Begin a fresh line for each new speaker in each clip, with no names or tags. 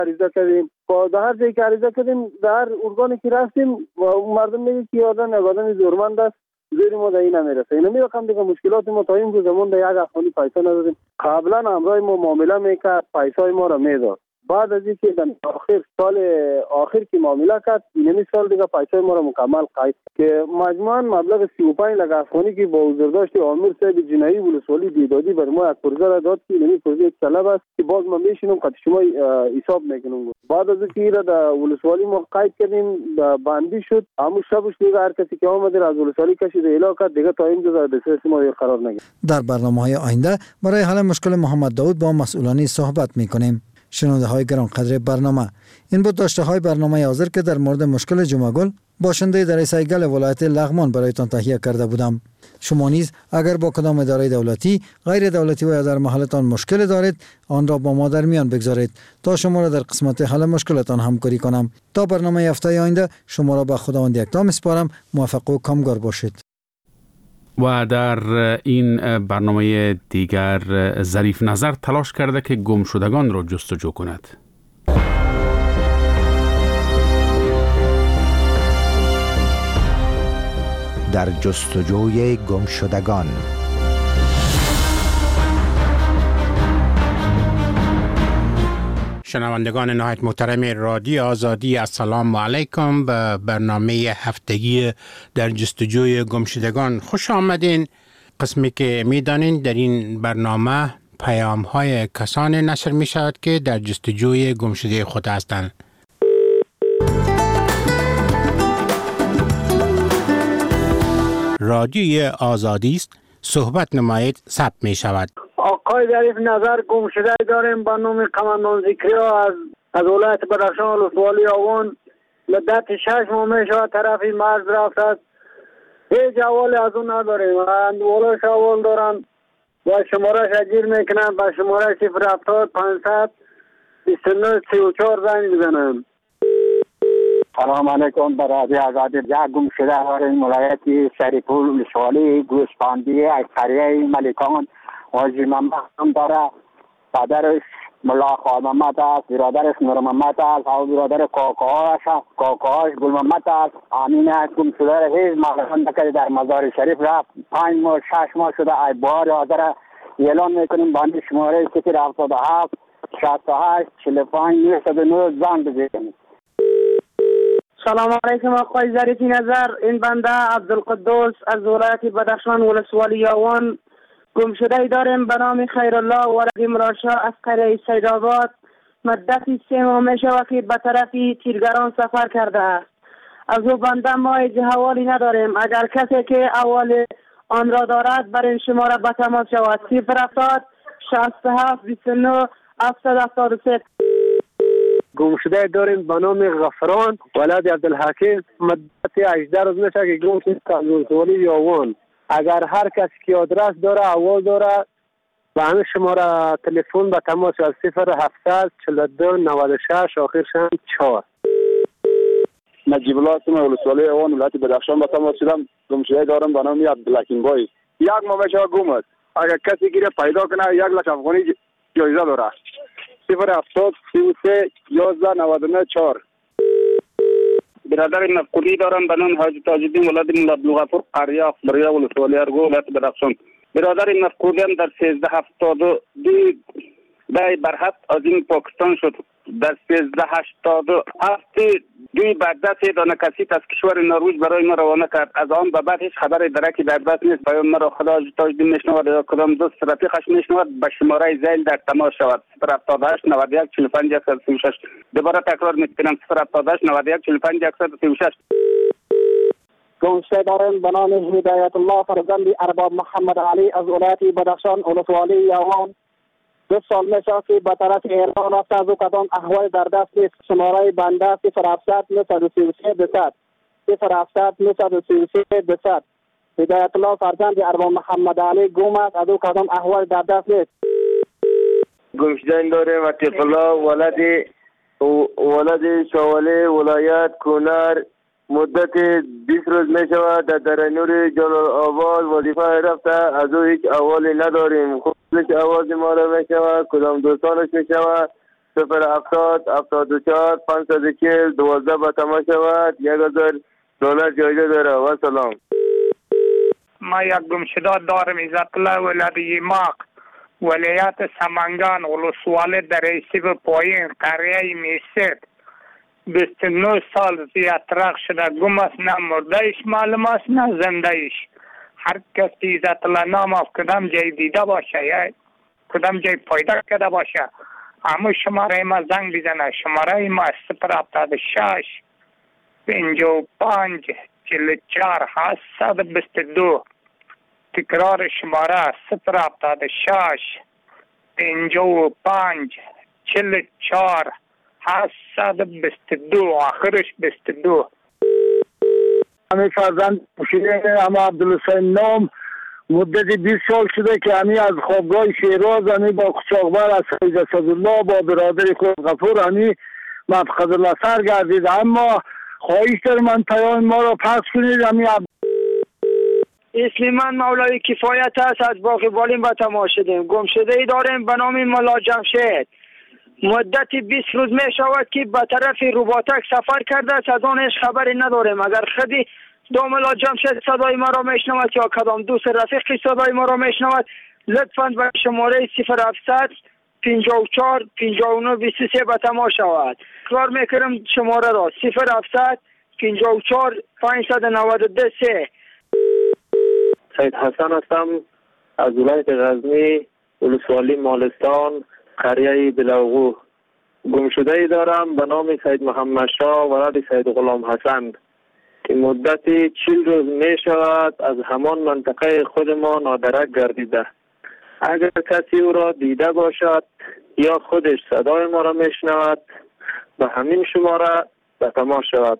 عریضه کردیم. در هر جایی که عریضه کردیم، در هر ارگانی که رفتیم مردم میگه که آدم زورمند است، زیر ما در این نمیرسه. اینا میگم دیگه مشکلات ما تا این روزمون در یک افغانی پیسه نداریم. قبلا همراه ما معامله میکرد، پیسای ما را میداد. بعد از اینکه در سال آخر که معامله کرد، این سال دیگه پیسای ما را مکمل قید که مجموعاً مبلغ 35 لک افغانی که با حضورداشت آمیر صاحب جنایی ولسوالی دیدادی بر ما یک پروژه را داد که این پروژه یک طلب است که باز ما میشینم قد شما حساب میکنم. بعد از اینکه این را در ولسوالی ما قید کردیم، بندی شد. همون شبش دیگه هر کسی که آمد از ولسوالی کشید اعلام کرد، دیگه تا این در دسترس ما قرار نگرفت.
در برنامه‌های آینده برای حل مشکل محمد داود با مسئولانی صحبت میکنیم. شنونده های گرانقدر برنامه، این بود داشته های برنامه حاضر که در مورد مشکل جمعگل باشنده در سیگل ولایت لغمان برایتان تهیه کرده بودم. شما نیز اگر با کدام اداره دولتی، غیر دولتی و یا در محلتان مشکل دارید، آن را با ما در میان بگذارید تا شما را در قسمت حل مشکلتان همکاری کنم. تا برنامه هفته آینده شما را به خداوند یکتا میسپارم. موفق و کامگار باشید.
و در این برنامه دیگر ظریف نظر تلاش کرده که گمشدگان را جستجو کند.
در جستجوی گمشدگان.
شنوندگان نهایت محترم رادیو آزادی، السلام علیکم. به برنامه هفتگی در جستجوی گمشدگان خوش آمدین. قسمی که میدانین در این برنامه پیام های کسان نشر می شود که در جستجوی گمشده خود هستند. رادیوی آزادی است، صحبت نمایید، ثبت می شود.
آقای ظریف نظر گمشده داریم به نام قماندان ذکریا از ولایت بدخشان ولسوالی آوان. مدت 6 ماه می شود طرفی مرز رفت است. هیچ احوالی از اون نداریم. اندوالش احوال دارن و شمارش اجیر میکنن. به شمارش 070 500 29 34 زنگ بزنن.
سلام علیکم. برای آزادی یک گمشده داریم ولایت شریفپور ولسوالی گوسفندی از قریه ملکان. حاجی محمد هم داره، پدرش ملا خان محمد است، برادرش نور محمد است، و برادر کاکاهاش گل محمد است. امین است گمشده هیچ معلوم نکرده در مزار شریف رفت. 5 ماه 6 ماه شده. ای بار حاضر اعلان میکنیم بند شماره 077 68 45 909 زنگ بزنید.
سلام علیکم آقای ظریف نظر. این بنده عبدالقدوس از ولایت بدخشان ولسوالی یاوان. گمشده داریم به نام خیرالله ولد مراشا از قریه سیدآباد. مدتی 3 ماه می شود که به طرف تیرگران سفر کرده است. از او بنده ما هیچ حوالی نداریم. اگر کسی که احوال آن را دارد بر این شماره به تماس شود. 070 67 29 773. گمشده داریم به نام غفران ولد عبدالحکیم. مدت 18 روز میشه که گم شده از ولسوالی یاوان. اگر هر کسی که آدرس داره احوال داره به همین شماره تلفن به تماس از 0700 42 96 آخرش هم 4.
نجیب الله اسم ولسوالی یاوان ولایت بدخشان به تماس شدم. گمشده دارم به نام عبدالحکیم بای. 1 ماه میشه گم است. اگر کسی گیره پیدا کنه 1 لک افغانی جایزه داره. 070 33 11 99 4.
برادر مفقودی دارم به نام حاجی تاج‌الدین ولد مولا عبدالغفور قریه اخباریه ولسوالی ارگو ولایت بدخشان. برادر مفقودی هم در 1372 دای برحق از این پاکستان شد. در 1387 دوی بردست دانه کسی از کشور نروژ برای ما روانه کرد. از آن به بعد هیچ خبر درکی در دست نیست. پیام مرا خدا تاج‌الدین میشنود یا کدام دوست رفیقش میشنود به شماره زیل در تماس شود. 078 91 45 136. دوباره تکرار میکنم 078 91 45 136.
گمشده داریم به نام هدایت الله فرزند ارباب محمد علی از ولایت بدخشان ولسوالی یاوان. 2 سال میشه که به طرف ایران رفته. از او کدام احوال در دست نیست. شماره بنده 070 933 200 070 933 200. هدایت الله فرزند ارباب محمد علی گم است. از او کدام احوال در دست نیست.
گمشده داریم عتیق الله ولد شوالی ولایت کنر. مدت 20 روز می شود در درنور جلال آباد وظیفه رفته. از او هیچ احوالی نداریم. خودش آواز ما را می شود، کدام دوستانش می شود. 070 74 540 12 به تمام شود. $1000 جایزه داره. و سلام.
ما یک گمشده دارم عزت الله ولادی ماق ولایت سمنگان ولسوالی در ایسیب پایین قریه میسید 29 سال زیادرخ شده گم است نه مردهش معلوم است نه زندهش. هر کسی عزت الله نام از کدام جای دیده باشه یا کدام جای پیدا کرده باشه همه شماره ما زنگ بزنه. شماره ما 076 55 44 722. تکرار شماره 076 55 44 722 آخرش 22.
همه فرزند مشیره اما عبدالحسین نام مدت 20 سال شده که همی از خوابگاه شیراز همی با قچاقبر از سید اسدالله با برادر خود غفور همی مفقد الله سر گردید. اما خواهش دارم من پیام ما را پس کنید. همی
اسلیمان مولای کفایت است از باقی بالین به تماس شدیم. گم شده ای داریم به نام ملا جمشید. مدت 20 روز می شود که به طرف روباتک سفر کرده است. از آنش خبری نداریم. اگر خودی دو ملا جمشید صدای ما را میشنود یا کدام دوست رفیقی صدای ما را میشنود لطفاً به شماره 0700 54 59 23 به تماس شود. کار میکنم شماره را 0700 54 592 3.
سید حسن هستم از ولایت غزنی ولسوالی مالستان قریه بلاغو. گمشده ای دارم به نام سید محمد شاه ولد سید غلام حسن که مدت 40 روز می شود از همان منطقه خود ما نادرک گردیده. اگر کسی او را دیده باشد یا خودش صدای ما را می شنود به همین شماره به تماس شود.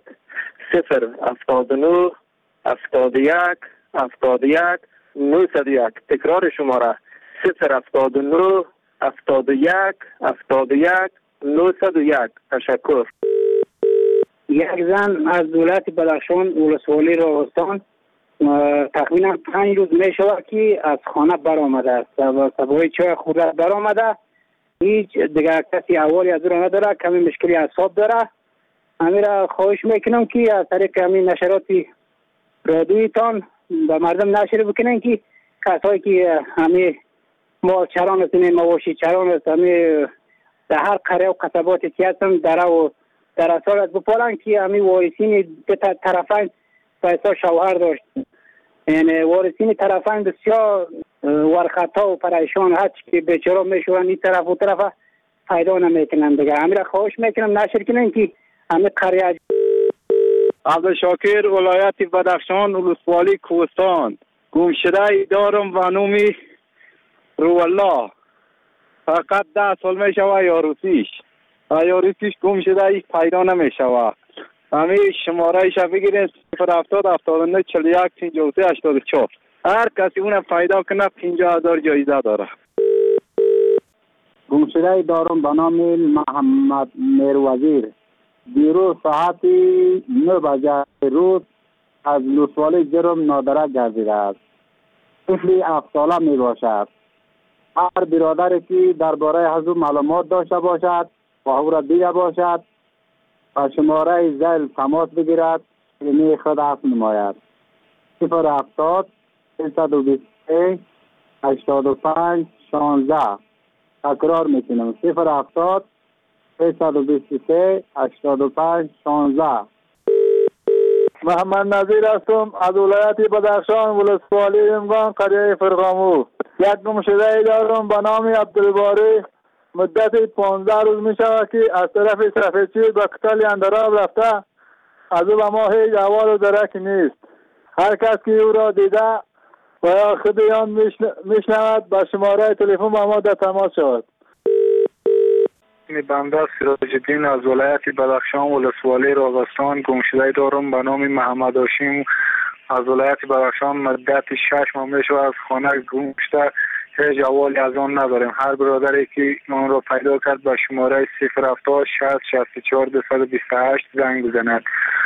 079 71 71 901. تکرار شماره 079 71 71 901. تشکر.
یک زن از ولایت بدخشان ولسوالی راغستان تقریبا 5 روز می شود که از خانه برآمده است و سبوی چای خورده برآمده. هیچ دیگر کسی احوالی از او را نداره. کمی مشکلی اعصاب داره. همین را خواهش میکنم که از طریق همین نشرات رادیویتان به مردم نشر بکنن که کسایی که همین ما چران هستیم مواشی چران هستیم در هر قریه و قصبات هستن در اصالت بپالن که همین وارثین طرفین پیسا شوهر داشت. یعنی وارثین طرفین بسیار ورخطا و پریشان هست که بیچاره میشون این طرف و طرف پیدا نمیکنن دیگه. همین را خواهش میکنم نشر کنن که همین قریه.
عبدالشاکر ولایت بدخشان ولسوالی کوهستان. گمشده ای دارم و نومی روالله. فقط 10 سال می شود یاروسیش گم شده ای پیدا نمی شود. همه شماره ایش بگیرین 070 79 41 53 84. هر کسی اون پیدا کنه 50,000 جایزه داره. گمشده ای دارم به نام محمد میروزیر. دیروز ساعت 9 بجه روز از لسوالی جرم نادرک گردیده است. طفلی 7 ساله می باشد. هر برادری که درباره حضور معلومات داشته باشد و او را دیده باشد و شماره زیل تماس بگیرد می خود عفو نماید. 070 323 85 16. تکرار میکنم 070 323 85 16. محمد نظیر هستم از ولایت بدخشان ولسوالی امگان قریه فرغامو. یک گمشده ای دارم به نام عبدالباری. مدت 15 روز می شود که از طرف صفحچی به قتل اندراب رفته. از او به ما هیچ احوال و درکی نیست. هر کس که او را دیده و یا خود آن میشنود به شماره تلفن با ما در تماس شود.
بنده سراج الدین از ولایت بدخشان ولسوالی راغستان. گمشده دارم به نام محمد هاشم از ولایت بدخشان. مدت 6 ماه می شود از خانه گم شده. هیچ احوالی از آن نداریم. هر برادری که آن را پیدا کرد به شماره 070 60 64 228 زنگ بزند.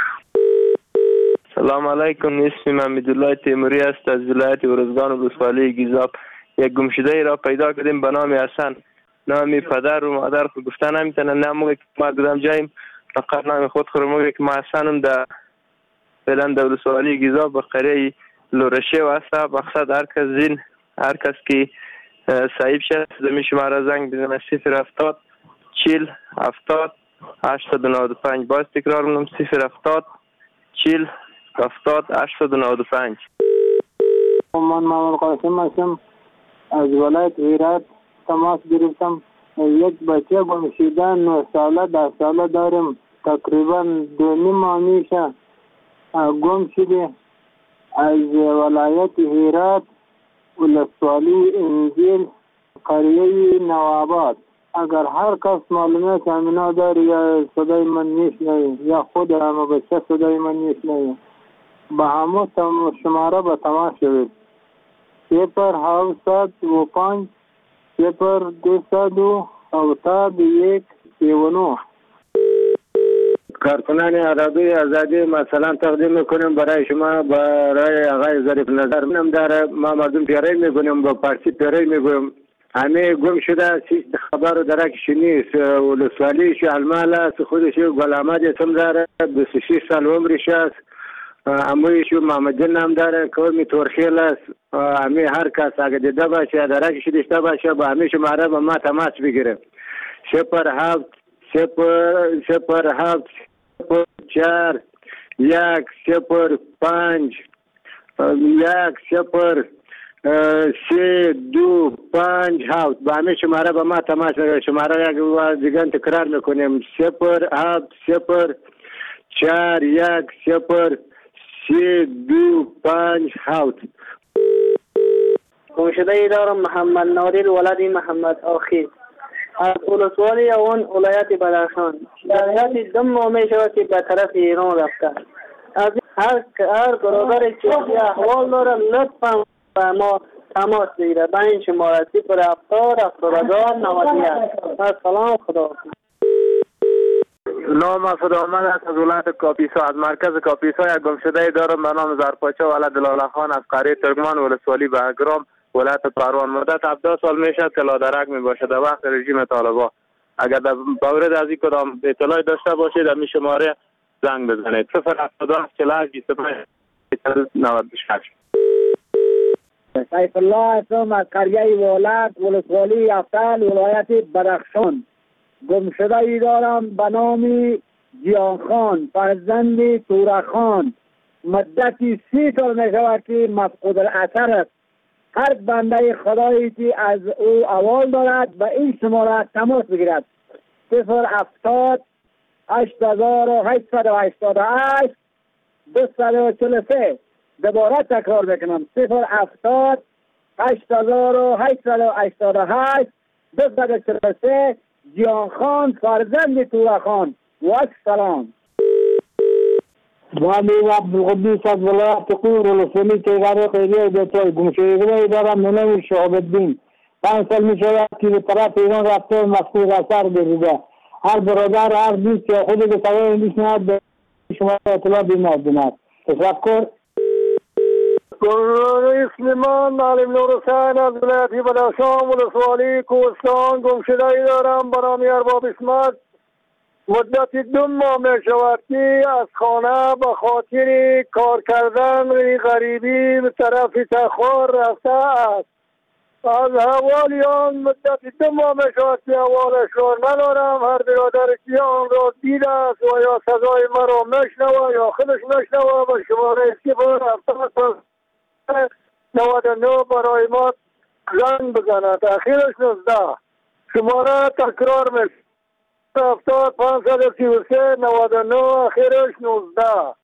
سلام علیکم. اسمم حمیدالله تیموری است از ولایت ارزگان ولسوالی گیزاب. یک گمشده ای را پیدا کردیم به نام حسن. نام پدر و مادر خود گفتن نمیتونن. نه موقع که ما کدام جاییم فقط نام خود خود موقع که ما اصلا در فعلا در ولسوالی گیزا به قریه لورشه و اصلا مقصد هر کس که صاحب شد زمین شماره زنگ بزنه 070 40 70 895. باز تکرار میکنم 070 40 70 895.
من محمد قاسم هستم، از ولایت هرات تماس گرفتم. یک بچه گم شده 9 ساله 10 ساله دارم، تقریبا 2.5 ماه میشه گم شده. از ولایت هرات ولسوالی انجیل قریه نواباد. اگر هر کس معلومات همینا داره یا صدای من میشنوه یا خود همه بچه صدای من میشنوه با همه شماره به تماس شوید. 0705 0271 39.
کارکنان عربی آزادی مثلا تقدیم میکنیم برای شما، برای آقای ظریف نظر منم داره. ما مردم پیاری میگویم، با پارسی پیاری میگویم. همه گم شده چیز خبر درکش نیست. ولسوالی شالمال است، خودش غلامت اسم داره، 26 سال عمرش است. امویش محمد جن نام داره، قومی تورخیل است. همه هر کس اگه دیده باشه درکش داشته باشه با همه شماره با ما تماس بگیره. 07 07 4 1 0 5 1 0 3 2 5 7. با همه شماره با ما تماس بگیره. شماره یک دیگه تکرار میکنیم 07 0 4 1 0 3 2 5 7.
گمشده دارم محمد نادر ولد محمد آخی از ولسوالی اون ولایت بدخشان. در حد 2 ماه می شود که به طرف ایران رفته. از هر برادر که احوال داره لطفا به ما تماس بگیره به این شماره 070 72 91. سلام، خدا.
نام مسعود احمد است از ولایت کاپیسا. از مرکز کاپیسا یک گمشده دارم به نام زرپاچه ولد دلاله خان از قریه ترکمان ولسوالی بهگرام ولایت پروان. مدت 17 سال میشد که لادرک میباشد در وقت رژیم طالبان. اگر در مورد از این کدام اطلاعی داشته باشید در می شماره زنگ بزنید 072 48 25 96.
سیف الله هستم از قریه ولد ولسوالی افتل ولایت بدخشان. گمشده دارم به نام جیان خان فرزند تورا خان. مدتی 30 سال می شود که مفقود الاثر است. هر بنده خدایی که از او احوال دارد به این شماره تماس بگیرد 070 8888 243. دوباره تکرار میکنم 070 8888 243. جیان خان فرزند تورا خان. و السلام.
وامی عبدالقدوس از ولایت قور ولسوالی تیغار قیریه بیتوی. گمشده دارم منوی شعب الدین. 5 سال می شود که به طرف ایران رفته مفقود اثر گردیده. هر برادر هر دوست که خودی به طوای میشنید به شما اطلاع بیمادیند. تشکر.
اسم من معلم نور حسین از ولایت بدخشان ولسوالی کوهستان. گمشده دارم به نام ارباب اسمت. مدت 2 ماه می شود که از خانه به خاطر کار کردن غریبی به طرف تخار رفته است. از حوالیان مدت 2 ماه می شود که حوالش را ندارم. هر برادر که آن را دیده است و یا صدای مرا میشنوه یا خودش میشنوه به شماره 099 برای ما زنگ بزند. اخیرش 19. شماره تکرار می 70 533 99 اخیرش 19.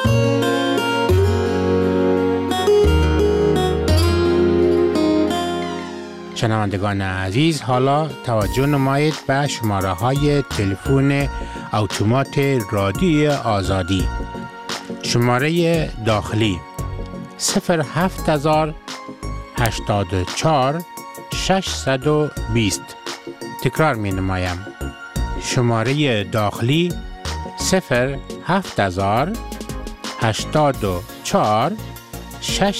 شنوندگان عزیز، حالا توجه نمایید به شماره های تلفن اتومات رادیو آزادی. شماره داخلی 07000 84 620. تکرار می نمایم. شماره داخلی 07000 84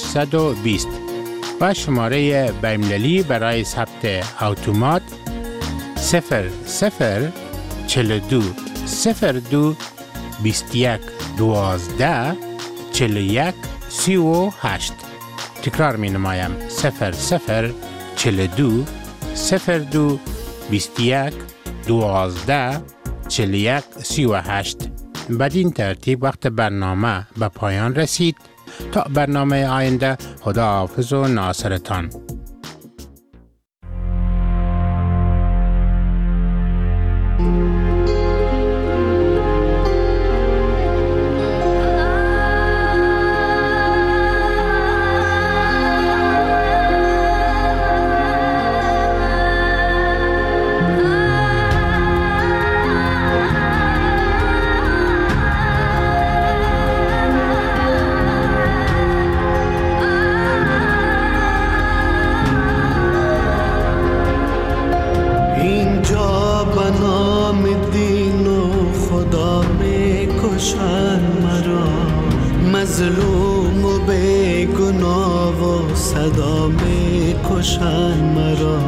620 و شماره بین‌المللی برای ثبت اتومات 00 42 21 12 41 38. تکرار می نمایم 00 42 02 21 12 41 38. بدین ترتیب وقت برنامه به پایان رسید. تا برنامه آینده، خدا حافظ و ناصرتان.
مظلوم و بیگناه و صدا می کشن مرا،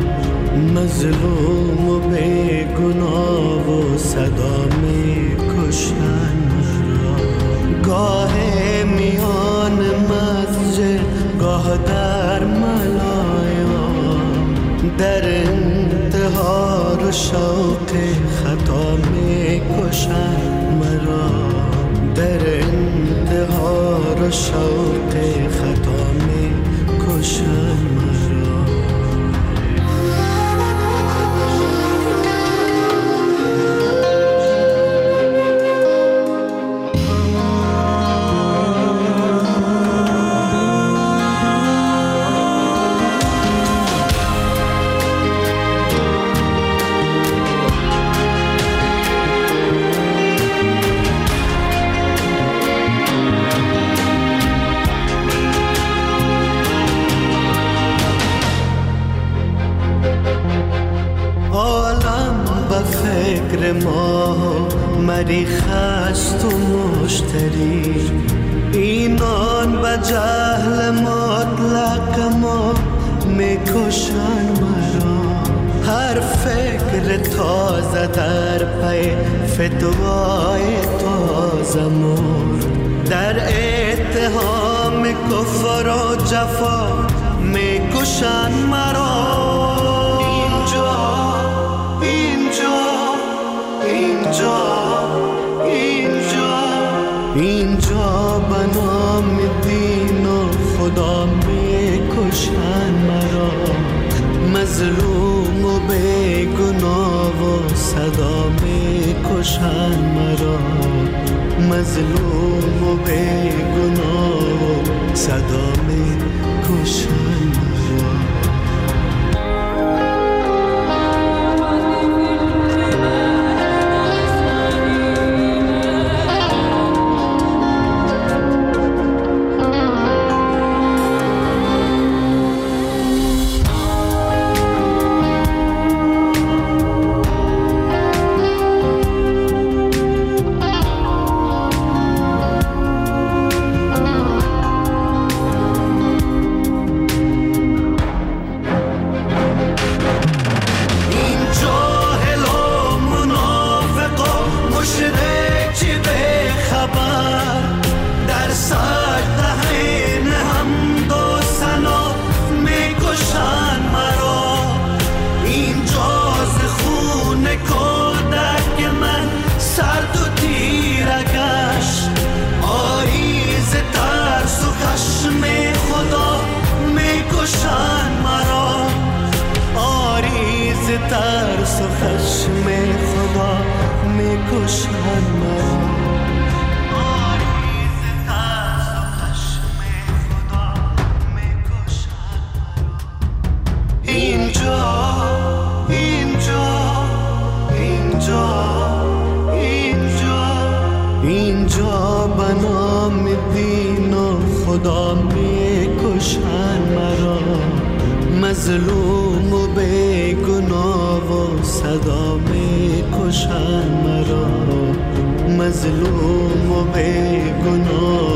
مظلوم و بیگناه و صدا می کشن مرا. گاه میان مسجد، گاه در ملایا، در انتحار و شوق خطا می کشن مرا، در انتحار و شوق خطا می کشن مرا. فکر ما مریخ است و مشتری، اینان به جهل مطلق ما میکشن مرا. هر فکر تازه در پی فتوای تازه مرد، در اتهام کفر و جفا میکشن مرا. اینجا به نام دین و خدا میکشن مرا، مظلوم و بیگناه و صدا میکشن مرا، مظلوم و بیگناه و صدا میکشن مرا. ترس و خشم خدا میکشن مرا، آریز ترس و خشم خدا میکشن مرا. اینجا اینجا اینجا اینجا اینجا به نام دین و خدا میکشن مرا، مظلوم و بیگناه و صدا میکشن مرا، مظلوم و بیگناه